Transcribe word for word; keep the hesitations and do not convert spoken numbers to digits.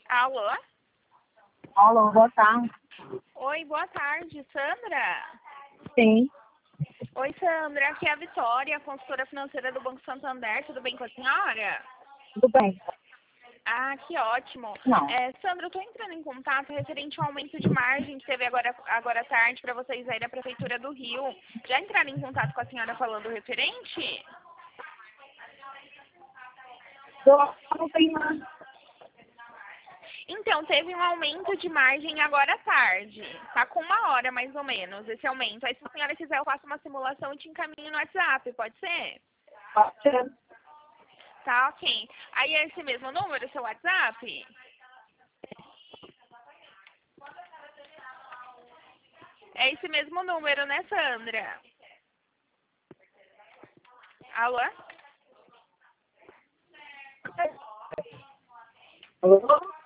Alô? Alô, boa tarde. Oi, boa tarde, Sandra? Sim, Oi, Sandra, aqui é a Vitória, consultora financeira do Banco Santander, tudo bem com a senhora? tudo bem. Ah, que ótimo. Não, É, Sandra, eu estou entrando em contato referente ao aumento de margem que teve agora, agora à tarde para vocês aí da Prefeitura do Rio. Já entraram em contato com a senhora falando referente? eu não tenho nada. Então, teve um aumento de margem agora à tarde. Tá com uma hora, mais ou menos, esse aumento. Aí, se a senhora quiser, eu faço uma simulação e te encaminho no WhatsApp, pode ser? Pode ser. Tá, ok. Aí, é esse mesmo número, seu WhatsApp? É esse mesmo número, né, Sandra? Alô? Alô?